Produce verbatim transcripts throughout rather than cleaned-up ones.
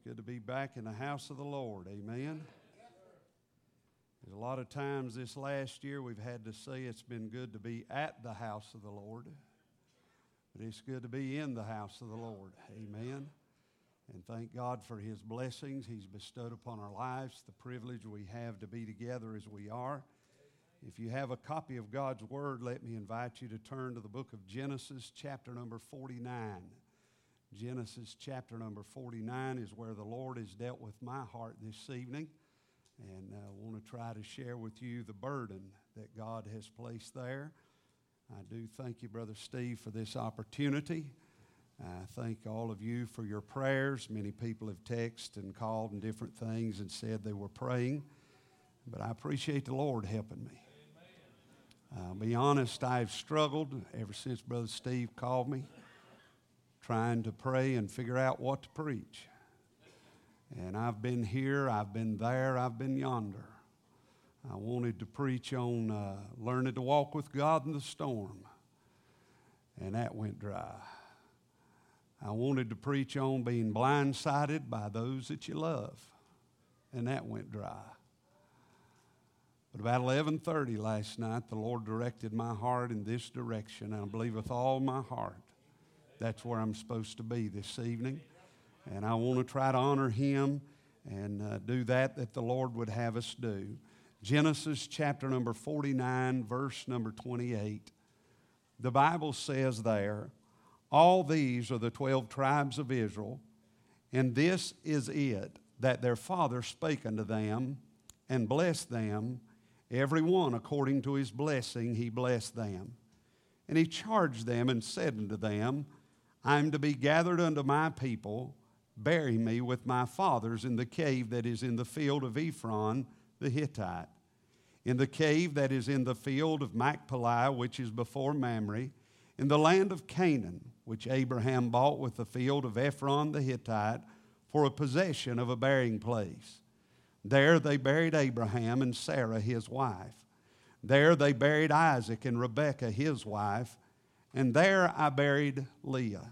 Good to be back in the house of the Lord. Amen. There's a lot of times this last year we've had to say it's been good to be at the house of the Lord. But it's good to be in the house of the Lord. Amen. And thank God for His blessings He's bestowed upon our lives, the privilege we have to be together as we are. If you have a copy of God's Word, let me invite you to turn to the book of Genesis, chapter number forty-nine. Genesis chapter number forty-nine is where the Lord has dealt with my heart this evening. And I want to try to share with you the burden that God has placed there. I do thank you, Brother Steve, for this opportunity. I thank all of you for your prayers. Many people have texted and called and different things and said they were praying. But I appreciate the Lord helping me. I'll be honest, I've struggled ever since Brother Steve called me, trying to pray and figure out what to preach. And I've been here, I've been there, I've been yonder. I wanted to preach on uh, learning to walk with God in the storm, and that went dry. I wanted to preach on being blindsided by those that you love, and that went dry. But about eleven thirty last night, the Lord directed my heart in this direction, and I believe with all my heart that's where I'm supposed to be this evening. And I want to try to honor Him and uh, do that that the Lord would have us do. Genesis chapter number forty-nine, verse number twenty-eight. The Bible says there, all these are the twelve tribes of Israel, and this is it, that their father spake unto them and blessed them, every one according to his blessing he blessed them. And he charged them and said unto them, I am to be gathered unto my people, bury me with my fathers in the cave that is in the field of Ephron the Hittite, in the cave that is in the field of Machpelah, which is before Mamre, in the land of Canaan, which Abraham bought with the field of Ephron the Hittite for a possession of a burying place. There they buried Abraham and Sarah his wife. There they buried Isaac and Rebekah his wife, and there I buried Leah.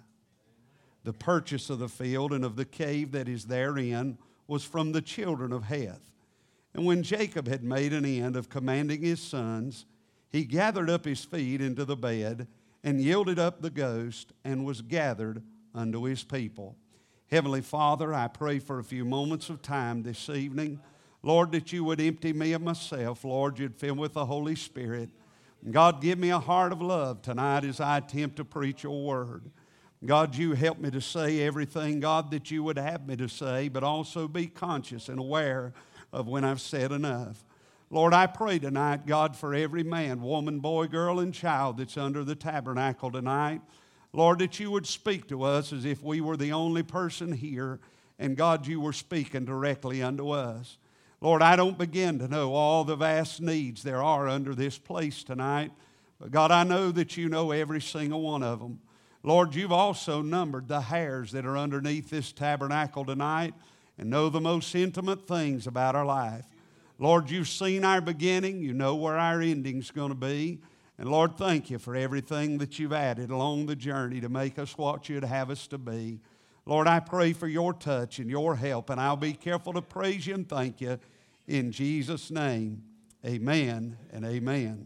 The purchase of the field and of the cave that is therein was from the children of Heth. And when Jacob had made an end of commanding his sons, he gathered up his feet into the bed and yielded up the ghost and was gathered unto his people. Heavenly Father, I pray for a few moments of time this evening. Lord, that you would empty me of myself. Lord, you'd fill me with the Holy Spirit. God, give me a heart of love tonight as I attempt to preach your word. God, you help me to say everything, God, that you would have me to say, but also be conscious and aware of when I've said enough. Lord, I pray tonight, God, for every man, woman, boy, girl, and child that's under the tabernacle tonight. Lord, that you would speak to us as if we were the only person here, and God, you were speaking directly unto us. Lord, I don't begin to know all the vast needs there are under this place tonight, but God, I know that you know every single one of them. Lord, you've also numbered the hairs that are underneath this tabernacle tonight and know the most intimate things about our life. Lord, you've seen our beginning. You know where our ending's going to be. And Lord, thank you for everything that you've added along the journey to make us what you'd have us to be. Lord, I pray for your touch and your help, and I'll be careful to praise you and thank you in Jesus' name. Amen and amen.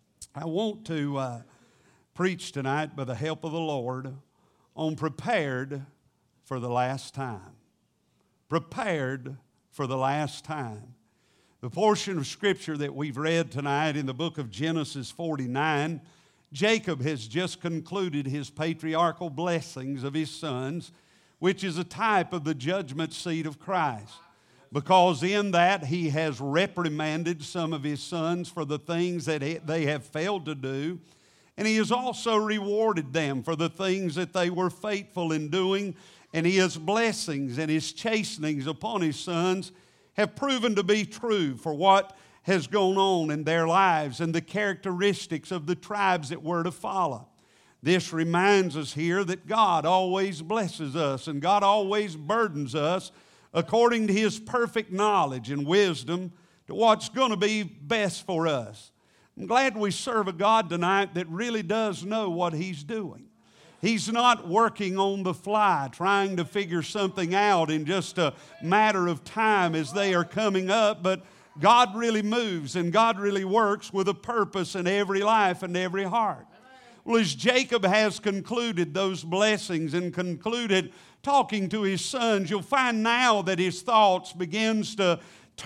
I want to uh, preach tonight by the help of the Lord on prepared for the last time. Prepared for the last time. The portion of Scripture that we've read tonight in the book of Genesis forty-nine, Jacob has just concluded his patriarchal blessings of his sons, which is a type of the judgment seat of Christ. Because in that he has reprimanded some of his sons for the things that they have failed to do, and he has also rewarded them for the things that they were faithful in doing, and his blessings and his chastenings upon his sons have proven to be true for what has gone on in their lives and the characteristics of the tribes that were to follow. This reminds us here that God always blesses us and God always burdens us according to His perfect knowledge and wisdom to what's going to be best for us. I'm glad we serve a God tonight that really does know what He's doing. He's not working on the fly, trying to figure something out in just a matter of time as they are coming up, but God really moves and God really works with a purpose in every life and every heart. Well, as Jacob has concluded those blessings and concluded talking to his sons, you'll find now that his thoughts begins to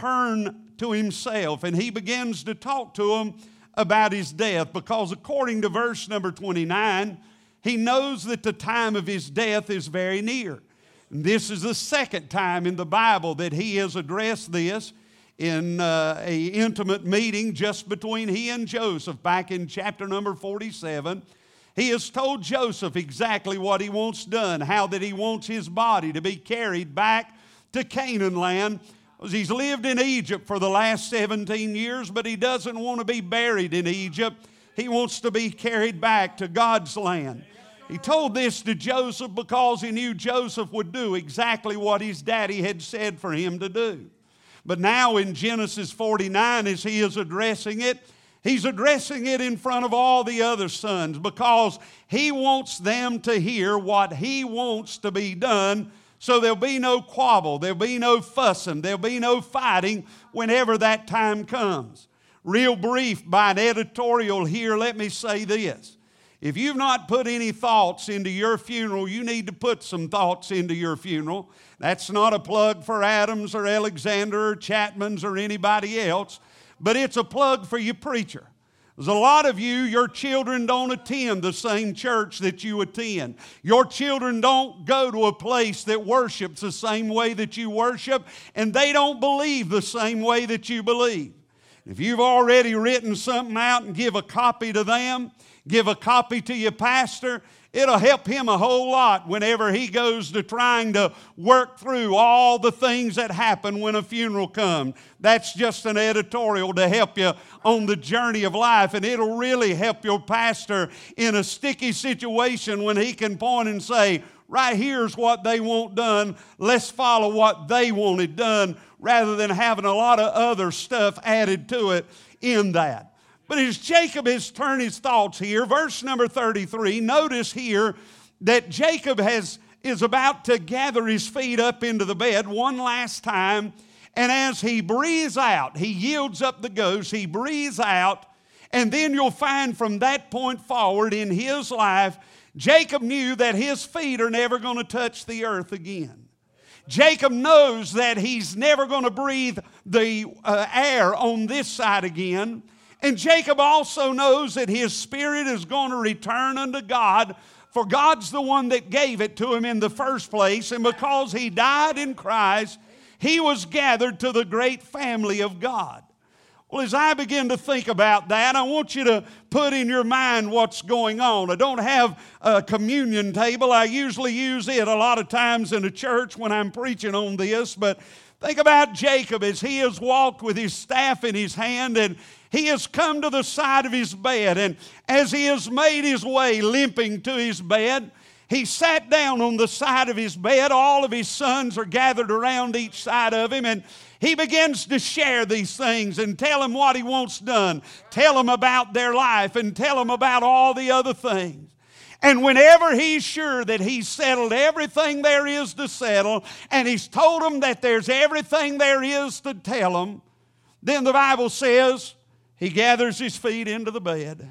turn to himself, and he begins to talk to them about his death, because according to verse number twenty-nine, he knows that the time of his death is very near. And this is the second time in the Bible that he has addressed this in uh, a intimate meeting just between he and Joseph back in chapter number forty-seven. He has told Joseph exactly what he wants done, how that he wants his body to be carried back to Canaan land. He's lived in Egypt for the last seventeen years, but he doesn't want to be buried in Egypt. He wants to be carried back to God's land. He told this to Joseph because he knew Joseph would do exactly what his daddy had said for him to do. But now in Genesis forty-nine, as he is addressing it, he's addressing it in front of all the other sons, because he wants them to hear what he wants to be done, so there'll be no quabble, there'll be no fussing, there'll be no fighting whenever that time comes. Real brief by an editorial here, let me say this. If you've not put any thoughts into your funeral, you need to put some thoughts into your funeral. That's not a plug for Adams or Alexander or Chapman's or anybody else, but it's a plug for your preacher. There's a lot of you, your children don't attend the same church that you attend. Your children don't go to a place that worships the same way that you worship, and they don't believe the same way that you believe. If you've already written something out and give a copy to them, give a copy to your pastor, it'll help him a whole lot whenever he goes to trying to work through all the things that happen when a funeral comes. That's just an editorial to help you on the journey of life, and it'll really help your pastor in a sticky situation when he can point and say, right here's what they want done, let's follow what they wanted done, rather than having a lot of other stuff added to it in that. But as Jacob has turned his thoughts here, verse number thirty-three, notice here that Jacob has, is about to gather his feet up into the bed one last time. And as he breathes out, he yields up the ghost, he breathes out, and then you'll find from that point forward in his life, Jacob knew that his feet are never going to touch the earth again. Jacob knows that he's never going to breathe the uh, air on this side again. And Jacob also knows that his spirit is going to return unto God, for God's the one that gave it to him in the first place. And because he died in Christ, he was gathered to the great family of God. Well, as I begin to think about that, I want you to put in your mind what's going on. I don't have a communion table. I usually use it a lot of times in a church when I'm preaching on this. But think about Jacob as he has walked with his staff in his hand, and he has come to the side of his bed. And as he has made his way limping to his bed, he sat down on the side of his bed. All of his sons are gathered around each side of him, and he begins to share these things and tell them what he wants done. Tell them about their life and tell them about all the other things. And whenever he's sure that he's settled everything there is to settle, and he's told them that there's everything there is to tell them, then the Bible says he gathers his feet into the bed.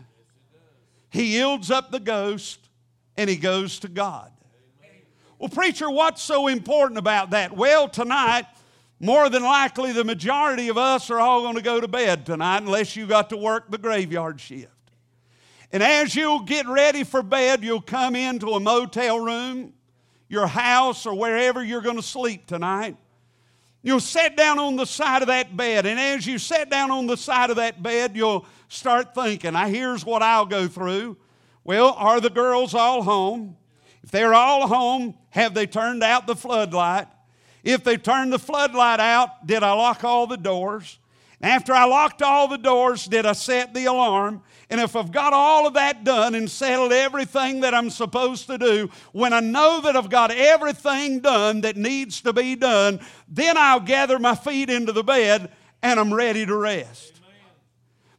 He yields up the ghost, and he goes to God. Well, preacher, what's so important about that? Well, tonight, more than likely the majority of us are all going to go to bed tonight unless you got to work the graveyard shift. And as you'll get ready for bed, you'll come into a motel room, your house, or wherever you're going to sleep tonight. You'll sit down on the side of that bed, and as you sit down on the side of that bed, you'll start thinking, now here's what I'll go through. Well, are the girls all home? If they're all home, have they turned out the floodlight? If they turned the floodlight out, did I lock all the doors? After I locked all the doors, did I set the alarm? And if I've got all of that done and settled everything that I'm supposed to do, when I know that I've got everything done that needs to be done, then I'll gather my feet into the bed and I'm ready to rest.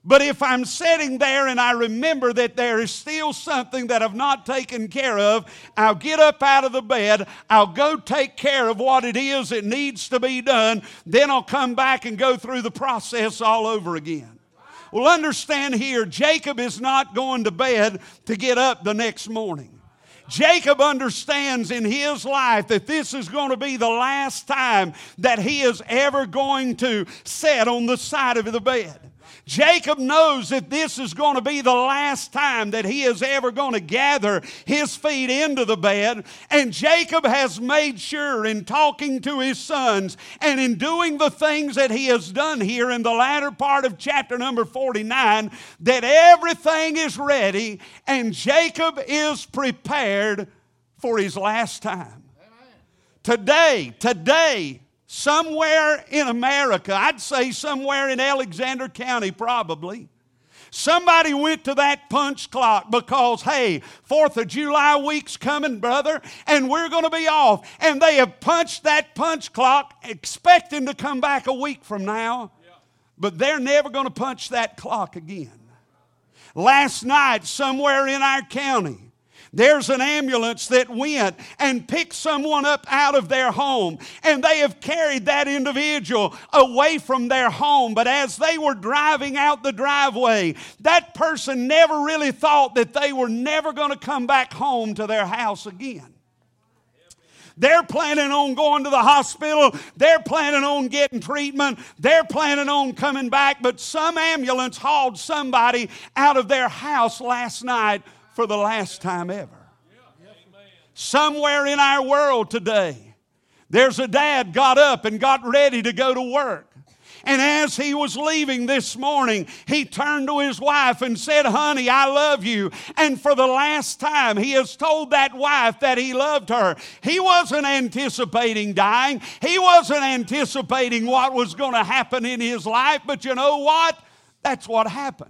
But if I'm sitting there and I remember that there is still something that I've not taken care of, I'll get up out of the bed, I'll go take care of what it is that needs to be done, then I'll come back and go through the process all over again. Well, understand here, Jacob is not going to bed to get up the next morning. Jacob understands in his life that this is going to be the last time that he is ever going to sit on the side of the bed. Jacob knows that this is going to be the last time that he is ever going to gather his feet into the bed. And Jacob has made sure in talking to his sons and in doing the things that he has done here in the latter part of chapter number forty-nine, that everything is ready and Jacob is prepared for his last time. Today, today, somewhere in America, I'd say somewhere in Alexander County probably, somebody went to that punch clock because, hey, fourth of July week's coming, brother, and we're going to be off. And they have punched that punch clock expecting to come back a week from now, but they're never going to punch that clock again. Last night, somewhere in our county, there's an ambulance that went and picked someone up out of their home, and they have carried that individual away from their home. But as they were driving out the driveway, that person never really thought that they were never going to come back home to their house again. They're planning on going to the hospital. They're planning on getting treatment. They're planning on coming back. But some ambulance hauled somebody out of their house last night for the last time ever. Somewhere in our world today, there's a dad got up and got ready to go to work. And as he was leaving this morning, he turned to his wife and said, "Honey, I love you." And for the last time, he has told that wife that he loved her. He wasn't anticipating dying. He wasn't anticipating what was going to happen in his life. But you know what? That's what happened.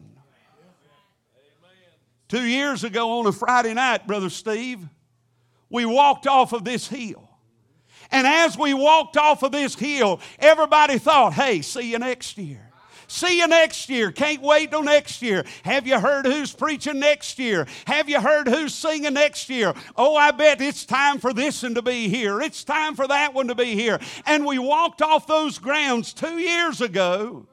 Two years ago on a Friday night, Brother Steve, we walked off of this hill. And as we walked off of this hill, everybody thought, hey, see you next year. See you next year. Can't wait till next year. Have you heard who's preaching next year? Have you heard who's singing next year? Oh, I bet it's time for this one to be here. It's time for that one to be here. And we walked off those grounds two years ago,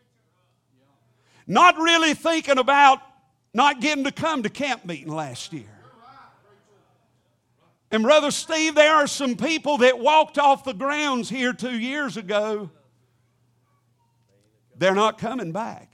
not really thinking about not getting to come to camp meeting last year. And Brother Steve, there are some people that walked off the grounds here two years ago. They're not coming back.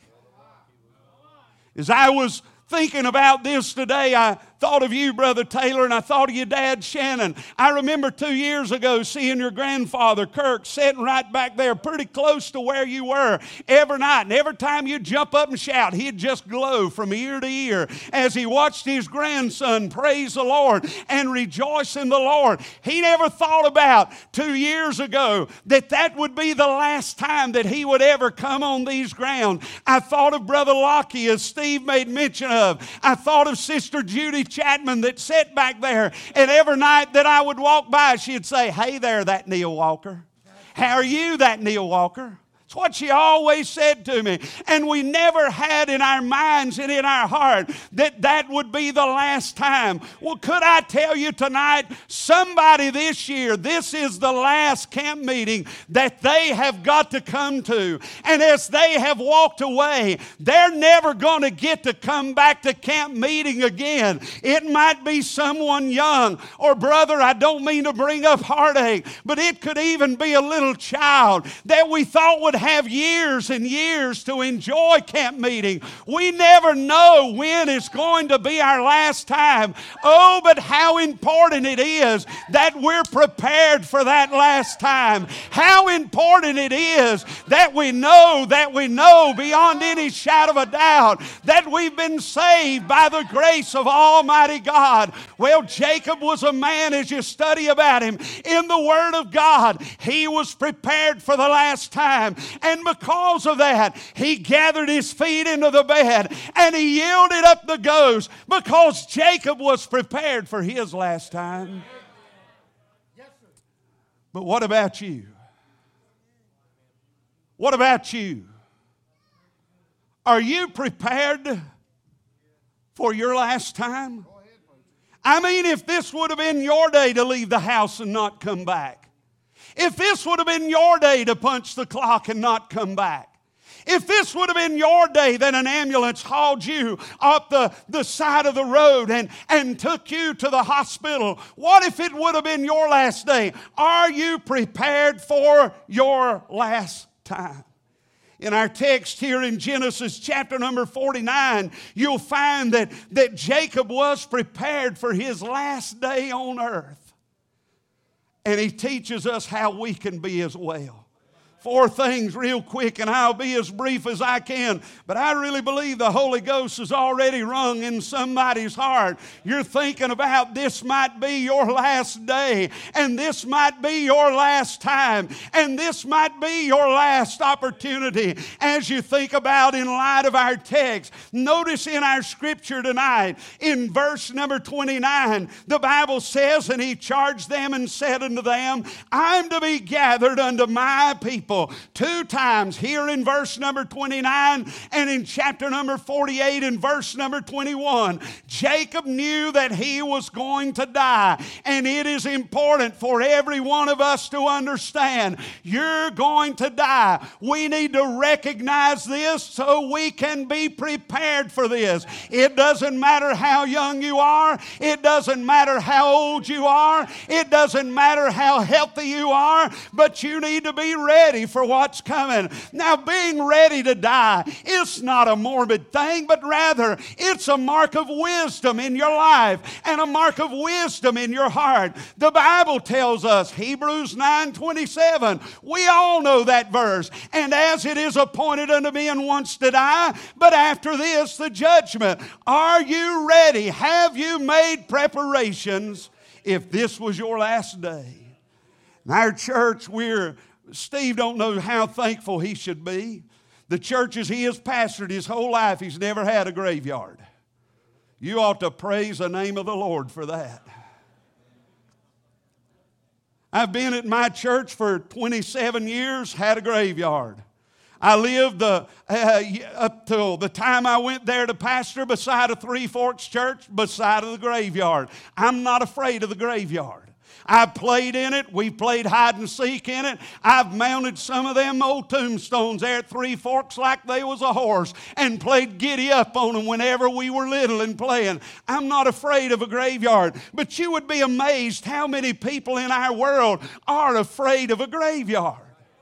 As I was thinking about this today, I thought of you, Brother Taylor, and I thought of your dad, Shannon. I remember two years ago seeing your grandfather, Kirk, sitting right back there pretty close to where you were every night. And every time you'd jump up and shout, he'd just glow from ear to ear as he watched his grandson praise the Lord and rejoice in the Lord. He never thought about two years ago that that would be the last time that he would ever come on these grounds. I thought of Brother Lockie, as Steve made mention of. I thought of Sister Judy Chapman that sat back there, and every night that I would walk by, she'd say, "Hey there, that Neil Walker. How are you, that Neil Walker?" It's what she always said to me. And we never had in our minds and in our heart that that would be the last time. Well, could I tell you tonight, somebody this year, this is the last camp meeting that they have got to come to. And as they have walked away, they're never going to get to come back to camp meeting again. It might be someone young, or brother, I don't mean to bring up heartache, but it could even be a little child that we thought would have years and years to enjoy camp meeting. We never know when it's going to be our last time. Oh, but how important it is that we're prepared for that last time. How important it is that we know, that we know beyond any shadow of a doubt that we've been saved by the grace of Almighty God. Well, Jacob was a man, as you study about him in the Word of God, he was prepared for the last time. And because of that, he gathered his feet into the bed and he yielded up the ghost, because Jacob was prepared for his last time. But what about you? What about you? Are you prepared for your last time? I mean, if this would have been your day to leave the house and not come back. If this would have been your day to punch the clock and not come back. If this would have been your day that an ambulance hauled you up the, the side of the road and, and took you to the hospital, what if it would have been your last day? Are you prepared for your last time? In our text here in Genesis chapter number forty-nine, you'll find that, that Jacob was prepared for his last day on earth. And he teaches us how we can be as well. Four things real quick, and I'll be as brief as I can. But I really believe the Holy Ghost has already rung in somebody's heart. You're thinking about this might be your last day, and this might be your last time, and this might be your last opportunity. As you think about in light of our text, notice in our scripture tonight, in verse number twenty-nine, the Bible says, and he charged them and said unto them, I'm to be gathered unto my people. Two times here in verse number twenty-nine and in chapter number forty-eight and verse number twenty-one. Jacob knew that he was going to die. And it is important for every one of us to understand you're going to die. We need to recognize this so we can be prepared for this. It doesn't matter how young you are. It doesn't matter how old you are. It doesn't matter how healthy you are. But you need to be ready for what's coming. Now, being ready to die is not a morbid thing, but rather it's a mark of wisdom in your life and a mark of wisdom in your heart. The Bible tells us, Hebrews nine twenty-seven, we all know that verse. And as it is appointed unto men once to die, but after this the judgment. Are you ready? Have you made preparations if this was your last day? In our church, we're Steve don't know how thankful he should be. The churches he has pastored his whole life, he's never had a graveyard. You ought to praise the name of the Lord for that. I've been at my church for twenty-seven years, had a graveyard. I lived uh, uh, up till the time I went there to pastor beside a Three Forks church, beside of the graveyard. I'm not afraid of the graveyard. I've played in it. We played hide and seek in it. I've mounted some of them old tombstones there at Three Forks like they was a horse and played giddy up on them whenever we were little and playing. I'm not afraid of a graveyard. But you would be amazed how many people in our world are afraid of a graveyard.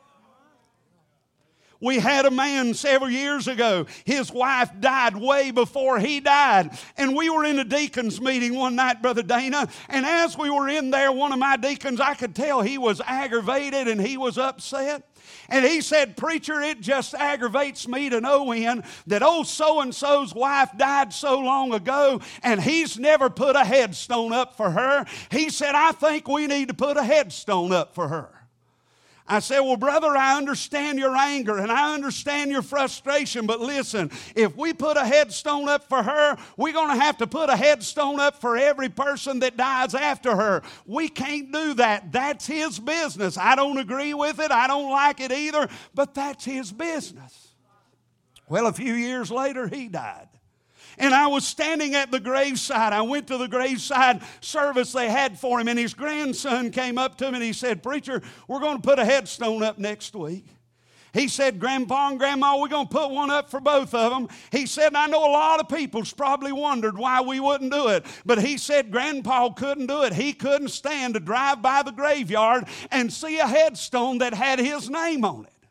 We had a man several years ago. His wife died way before he died. And we were in a deacon's meeting one night, Brother Dana. And as we were in there, one of my deacons, I could tell he was aggravated and he was upset. And he said, preacher, it just aggravates me to no end that old so-and-so's wife died so long ago and he's never put a headstone up for her. He said, I think we need to put a headstone up for her. I said, well, brother, I understand your anger and I understand your frustration, but listen, if we put a headstone up for her, we're going to have to put a headstone up for every person that dies after her. We can't do that. That's his business. I don't agree with it. I don't like it either, but that's his business. Well, a few years later, he died. And I was standing at the graveside. I went to the graveside service they had for him, and his grandson came up to me and he said, preacher, we're going to put a headstone up next week. He said, Grandpa and Grandma, we're going to put one up for both of them. He said, I know a lot of people's probably wondered why we wouldn't do it. But he said Grandpa couldn't do it. He couldn't stand to drive by the graveyard and see a headstone that had his name on it.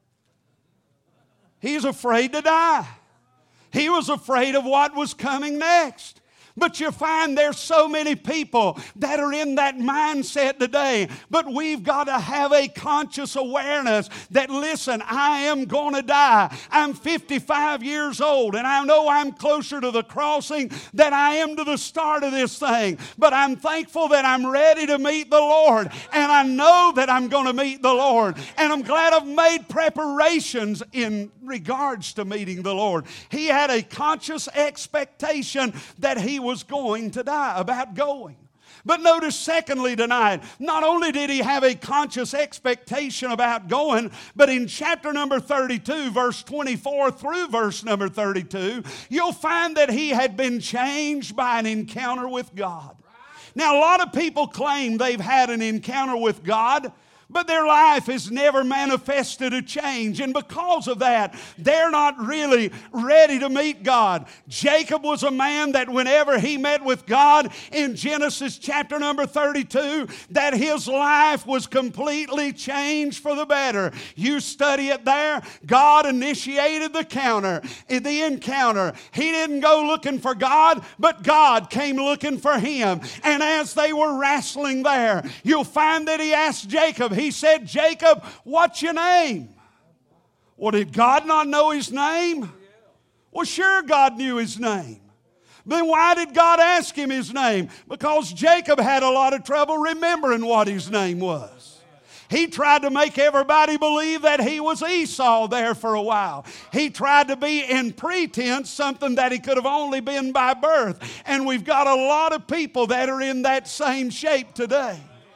He's afraid to die. He was afraid of what was coming next. But you find there's so many people that are in that mindset today. But we've got to have a conscious awareness that, listen, I am going to die. I'm fifty-five years old, and I know I'm closer to the crossing than I am to the start of this thing. But I'm thankful that I'm ready to meet the Lord, and I know that I'm going to meet the Lord. And I'm glad I've made preparations in regards to meeting the Lord. He had a conscious expectation that he was going to die, about going. But notice secondly tonight, not only did he have a conscious expectation about going, but in chapter number thirty-two, verse twenty-four through verse number thirty-two, you'll find that he had been changed by an encounter with God. Now, a lot of people claim they've had an encounter with God, but their life has never manifested a change. And because of that, they're not really ready to meet God. Jacob was a man that whenever he met with God in Genesis chapter number thirty-two, that his life was completely changed for the better. You study it there. God initiated the counter, the encounter. He didn't go looking for God, but God came looking for him. And as they were wrestling there, you'll find that he asked Jacob, he said, Jacob, what's your name? Well, did God not know his name? Well, sure, God knew his name. Then why did God ask him his name? Because Jacob had a lot of trouble remembering what his name was. He tried to make everybody believe that he was Esau there for a while. He tried to be in pretense something that he could have only been by birth. And we've got a lot of people that are in that same shape today.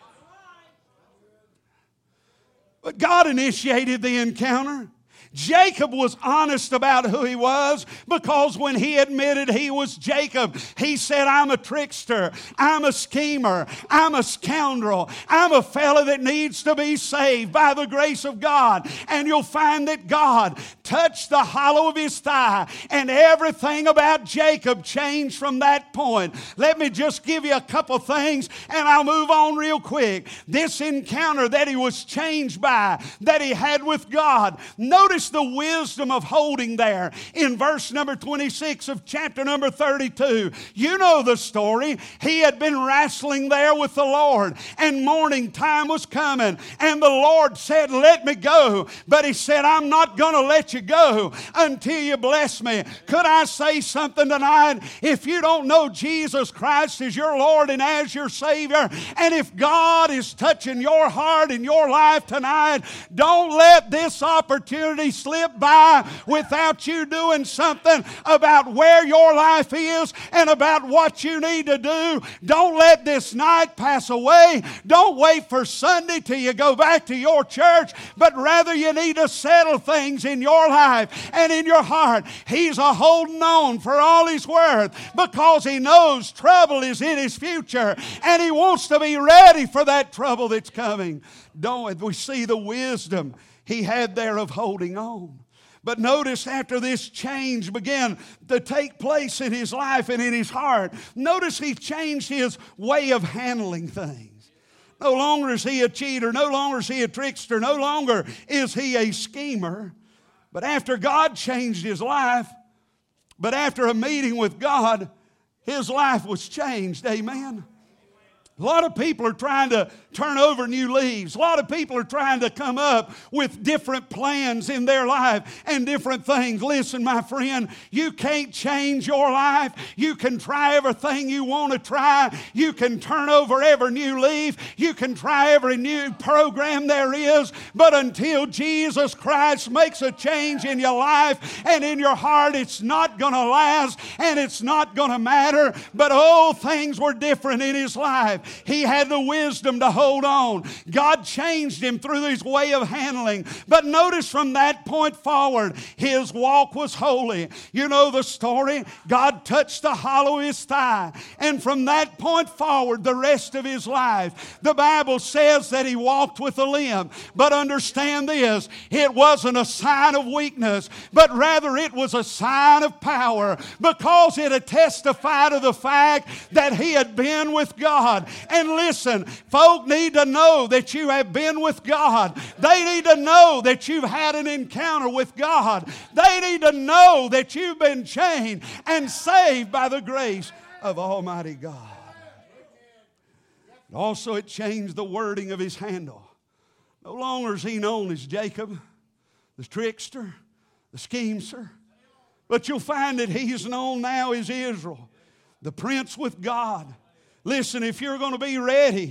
But God initiated the encounter. Jacob was honest about who he was, because when he admitted he was Jacob, he said, I'm a trickster, I'm a schemer, I'm a scoundrel, I'm a fella that needs to be saved by the grace of God. And you'll find that God touched the hollow of his thigh, and everything about Jacob changed from that point. Let me just give you a couple things and I'll move on real quick. This encounter that he was changed by, that he had with God, notice the wisdom of holding there in verse number twenty-six of chapter number thirty-two. You know the story. He had been wrestling there with the Lord, and morning time was coming, and the Lord said, let me go. But he said, I'm not going to let you go until you bless me. Could I say something tonight? If you don't know Jesus Christ as your Lord and as your Savior, and if God is touching your heart and your life tonight, don't let this opportunity slip by without you doing something about where your life is and about what you need to do. Don't let this night pass away. Don't wait for Sunday till you go back to your church, but rather you need to settle things in your life and in your heart. He's a holding on for all he's worth, because he knows trouble is in his future, and he wants to be ready for that trouble that's coming. Don't we see the wisdom he had there of holding on? But notice after this change began to take place in his life and in his heart, notice he changed his way of handling things. No longer is he a cheater. No longer is he a trickster. No longer is he a schemer. But after God changed his life, but after a meeting with God, his life was changed. Amen. A lot of people are trying to turn over new leaves. A lot of people are trying to come up with different plans in their life and different things. Listen, my friend, you can't change your life. You can try everything you want to try. You can turn over every new leaf. You can try every new program there is. But until Jesus Christ makes a change in your life and in your heart, it's not going to last and it's not going to matter. But oh, things were different in his life. He had the wisdom to hold on. God changed him through his way of handling. But notice from that point forward, his walk was holy. You know the story. God touched the hollow of his thigh. And from that point forward, the rest of his life, the Bible says that he walked with a limp. But understand this, it wasn't a sign of weakness, but rather it was a sign of power, because it had testified of the fact that he had been with God. And listen, folk need to know that you have been with God. They need to know that you've had an encounter with God. They need to know that you've been changed and saved by the grace of Almighty God. Also, it changed the wording of his handle. No longer is he known as Jacob, the trickster, the schemer, but you'll find that he's known now as Israel, the prince with God. Listen, if you're going to be ready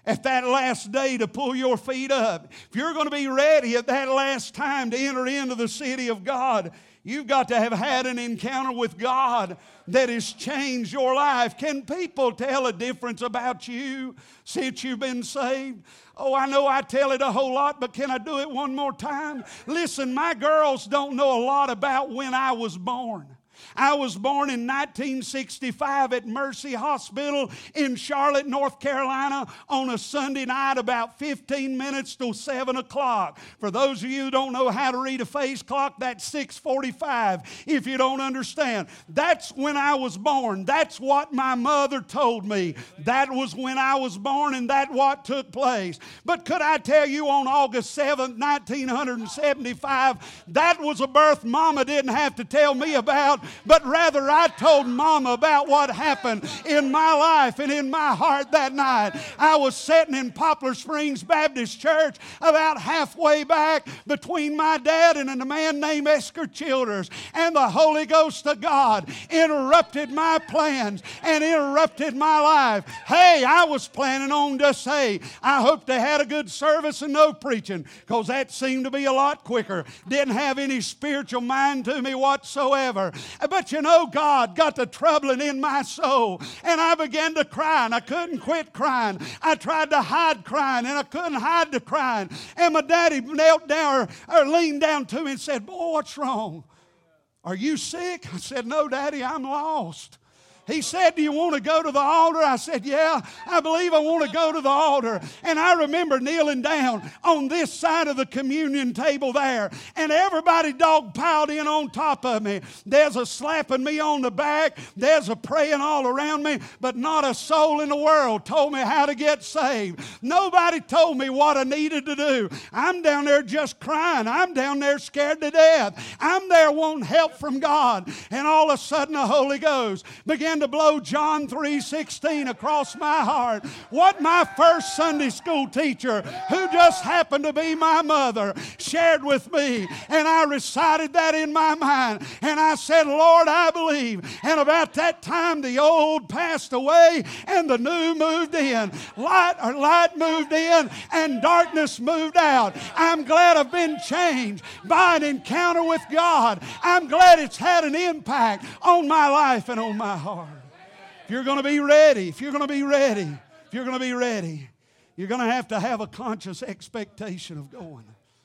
at that last day to pull your feet up, if you're going to be ready at that last time to enter into the city of God, you've got to have had an encounter with God that has changed your life. Can people tell a difference about you since you've been saved? Oh, I know I tell it a whole lot, but can I do it one more time? Listen, my girls don't know a lot about when I was born. I was born in nineteen sixty-five at Mercy Hospital in Charlotte, North Carolina on a Sunday night about fifteen minutes till seven o'clock. For those of you who don't know how to read a face clock, that's six forty-five if you don't understand. That's when I was born. That's what my mother told me. That was when I was born and that's what took place. But could I tell you on August seventh, nineteen seventy-five, that was a birth Mama didn't have to tell me about, but rather I told Mama about what happened in my life and in my heart that night. I was sitting in Poplar Springs Baptist Church about halfway back between my dad and a man named Esker Childers, and the Holy Ghost of God interrupted my plans and interrupted my life. Hey, I was planning on just say, I hope they had a good service and no preaching, because that seemed to be a lot quicker. Didn't have any spiritual mind to me whatsoever. But you know, God got the troubling in my soul, and I began to cry, and I couldn't quit crying. I tried to hide crying, and I couldn't hide the crying. And my daddy knelt down or, or leaned down to me and said, "Boy, what's wrong? Are you sick?" I said, "No, Daddy, I'm lost." He said, "Do you want to go to the altar?" I said, "Yeah, I believe I want to go to the altar." And I remember kneeling down on this side of the communion table there, and everybody dog piled in on top of me. There's a slapping me on the back. There's a praying all around me, but not a soul in the world told me how to get saved. Nobody told me what I needed to do. I'm down there just crying. I'm down there scared to death. I'm there wanting help from God. And all of a sudden the Holy Ghost began to blow John three sixteen across my heart. What my first Sunday school teacher, who just happened to be my mother, shared with me, and I recited that in my mind, and I said, "Lord, I believe." And about that time the old passed away and the new moved in. Light or light moved in and darkness moved out. I'm glad I've been changed by an encounter with God. I'm glad it's had an impact on my life and on my heart. If you're going to be ready, if you're going to be ready, if you're going to be ready, you're going to have to have a conscious expectation of going.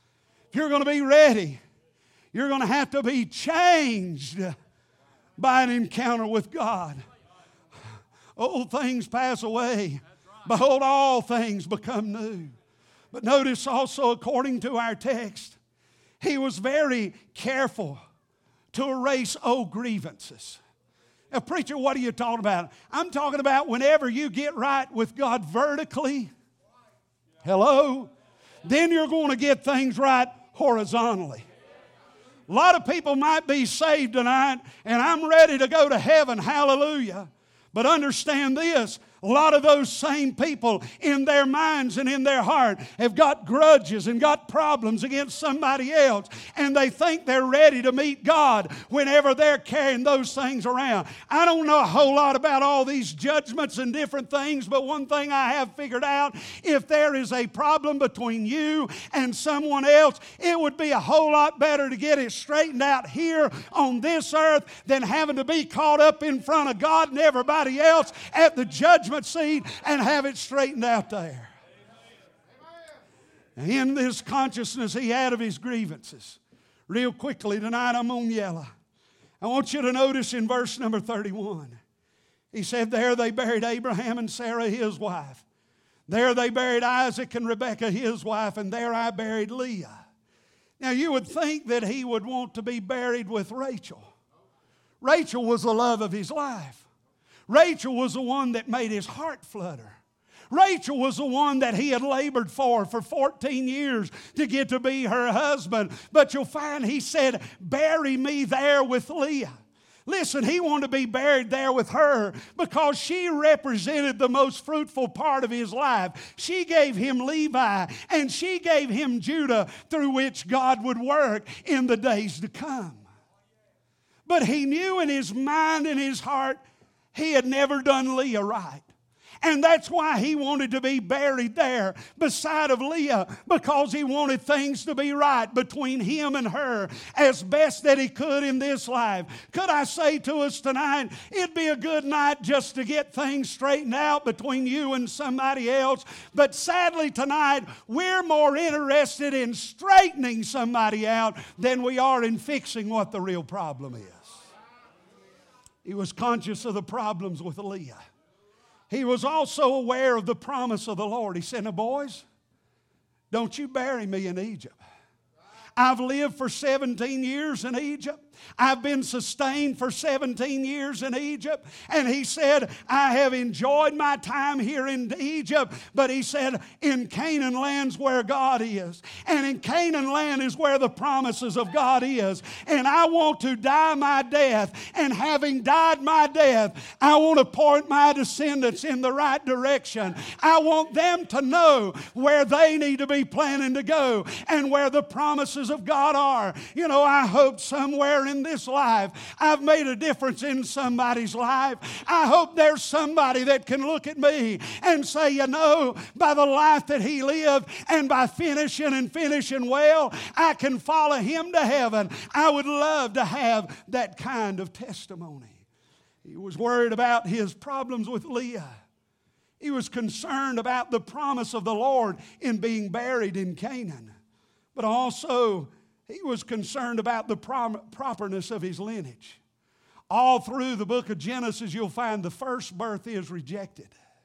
If you're going to be ready, you're going to have to be changed by an encounter with God. Old things pass away. Behold, all things become new. But notice also, according to our text, he was very careful to erase old grievances. Now, preacher, what are you talking about? I'm talking about whenever you get right with God vertically, hello, then you're going to get things right horizontally. A lot of people might be saved tonight, and I'm ready to go to heaven, hallelujah. But understand this, a lot of those same people in their minds and in their heart have got grudges and got problems against somebody else, and they think they're ready to meet God whenever they're carrying those things around. I don't know a whole lot about all these judgments and different things, but one thing I have figured out, if there is a problem between you and someone else, it would be a whole lot better to get it straightened out here on this earth than having to be caught up in front of God and everybody else at the judgment seat and have it straightened out there. And in this consciousness he had of his grievances. Real quickly tonight, I'm on yellow. I want you to notice in verse number thirty-one. He said, "There they buried Abraham and Sarah his wife. There they buried Isaac and Rebekah his wife, and there I buried Leah." Now you would think that he would want to be buried with Rachel. Rachel was the love of his life. Rachel was the one that made his heart flutter. Rachel was the one that he had labored for for fourteen years to get to be her husband. But you'll find he said, "Bury me there with Leah." Listen, he wanted to be buried there with her because she represented the most fruitful part of his life. She gave him Levi, and she gave him Judah, through which God would work in the days to come. But he knew in his mind and his heart he had never done Leah right. And that's why he wanted to be buried there beside of Leah, because he wanted things to be right between him and her as best that he could in this life. Could I say to us tonight, it'd be a good night just to get things straightened out between you and somebody else. But sadly tonight, we're more interested in straightening somebody out than we are in fixing what the real problem is. He was conscious of the problems with Leah. He was also aware of the promise of the Lord. He said, now boys, don't you bury me in Egypt. I've lived for seventeen years in Egypt. I've been sustained for seventeen years in Egypt. And he said, I have enjoyed my time here in Egypt. But he said, in Canaan land's where God is. And in Canaan land is where the promises of God is. And I want to die my death. And having died my death, I want to point my descendants in the right direction. I want them to know where they need to be planning to go and where the promises of God are. You know, I hope somewhere in this life I've made a difference in somebody's life. I hope there's somebody that can look at me and say, you know, by the life that he lived and by finishing and finishing well, I can follow him to heaven. I would love to have that kind of testimony. He was worried about his problems with Leah. He was concerned about the promise of the Lord in being buried in Canaan. But also, he was concerned about the prom- properness of his lineage. All through the book of Genesis, you'll find the first birth is rejected.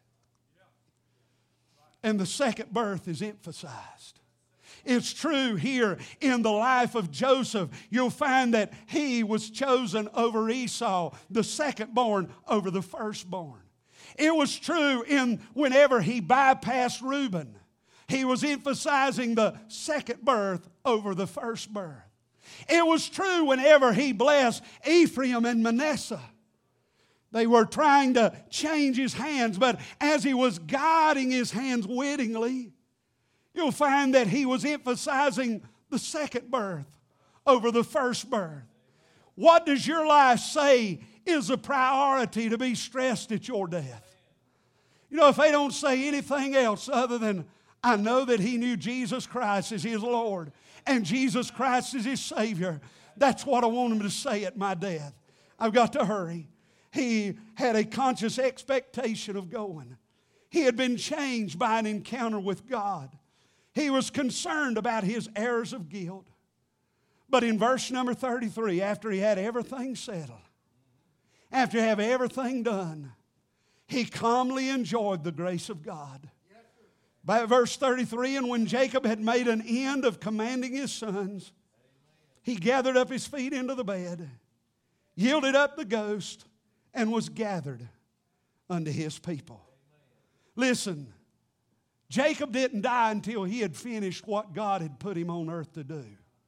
And the second birth is emphasized. It's true here in the life of Joseph. You'll find that he was chosen over Esau, the second-born over the firstborn. It was true in whenever he bypassed Reuben. He was emphasizing the second birth over the first birth. It was true whenever he blessed Ephraim and Manasseh. They were trying to change his hands, but as he was guiding his hands wittingly, you'll find that he was emphasizing the second birth over the first birth. What does your life say is a priority to be stressed at your death? You know, if they don't say anything else other than, I know that he knew Jesus Christ as his Lord and Jesus Christ as his Savior. That's what I want him to say at my death. I've got to hurry. He had a conscious expectation of going. He had been changed by an encounter with God. He was concerned about his errors of guilt. But in verse number thirty-three, after he had everything settled, after he had everything done, he calmly enjoyed the grace of God. By verse thirty-three, and when Jacob had made an end of commanding his sons, he gathered up his feet into the bed, yielded up the ghost, and was gathered unto his people. Listen, Jacob didn't die until he had finished what God had put him on earth to do.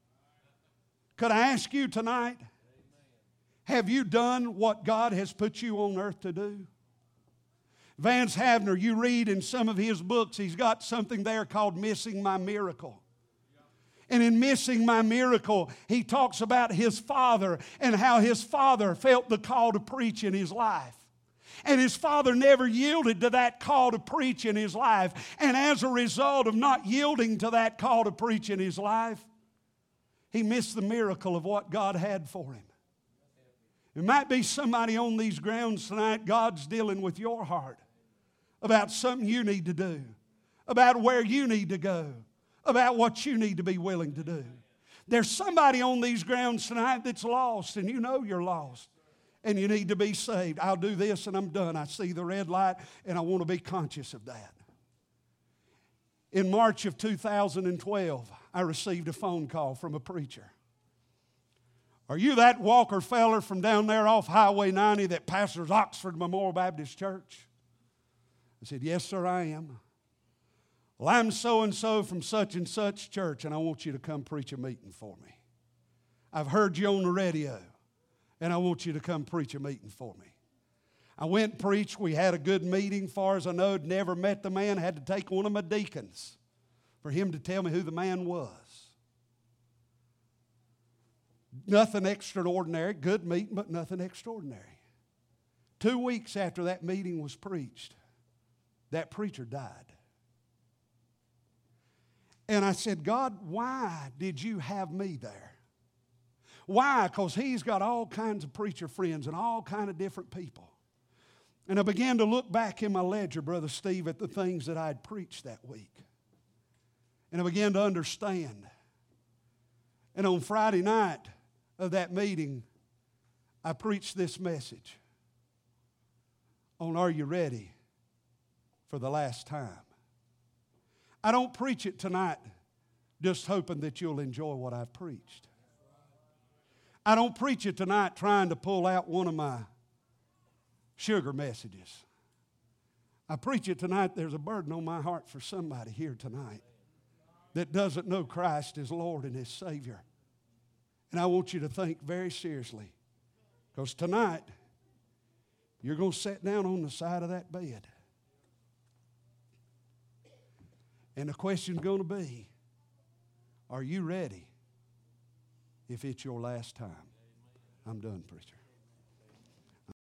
Could I ask you tonight, have you done what God has put you on earth to do? Vance Havner, you read in some of his books, he's got something there called Missing My Miracle. And in Missing My Miracle, he talks about his father and how his father felt the call to preach in his life. And his father never yielded to that call to preach in his life. And as a result of not yielding to that call to preach in his life, he missed the miracle of what God had for him. There might be somebody on these grounds tonight, God's dealing with your heart about something you need to do, about where you need to go, about what you need to be willing to do. There's somebody on these grounds tonight that's lost, and you know you're lost, and you need to be saved. I'll do this and I'm done. I see the red light, and I want to be conscious of that. In March of two thousand twelve, I received a phone call from a preacher. Are you that Walker feller from down there off Highway ninety that pastors Oxford Memorial Baptist Church? I said, yes, sir, I am. Well, I'm so-and-so from such and such church, and I want you to come preach a meeting for me. I've heard you on the radio, and I want you to come preach a meeting for me. I went and preached. We had a good meeting. Far as I know, I'd never met the man. I had to take one of my deacons for him to tell me who the man was. Nothing extraordinary. Good meeting, but nothing extraordinary. Two weeks after that meeting was preached, that preacher died. And I said, God, why did you have me there? Why? Because he's got all kinds of preacher friends and all kinds of different people. And I began to look back in my ledger, Brother Steve, at the things that I'd preached that week. And I began to understand. And on Friday night of that meeting, I preached this message on Are You Ready for the Last Time? I don't preach it tonight just hoping that you'll enjoy what I've preached. I don't preach it tonight trying to pull out one of my sugar messages. I preach it tonight. There's a burden on my heart for somebody here tonight that doesn't know Christ as Lord and as Savior. And I want you to think very seriously, because tonight you're going to sit down on the side of that bed. And the question's going to be, are you ready if it's your last time? I'm done, preacher.